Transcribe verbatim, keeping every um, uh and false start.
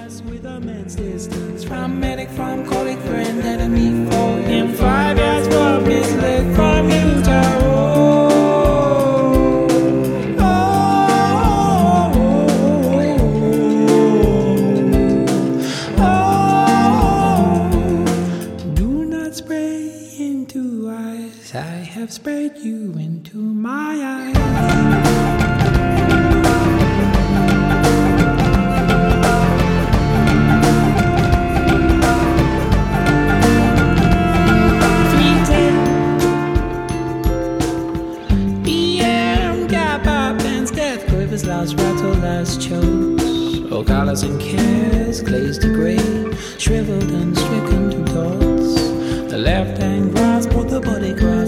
pass with immense distance. From medic, from colleague, friend, enemy, foe. In five years from misled from Utah. I have sprayed you into my eyes. three ten P M Gap up and death quivers, last rattle, last chokes. Oh, colors and cares, glazed to grey, shriveled and stricken to dots. The left hand grasp, but the body cries.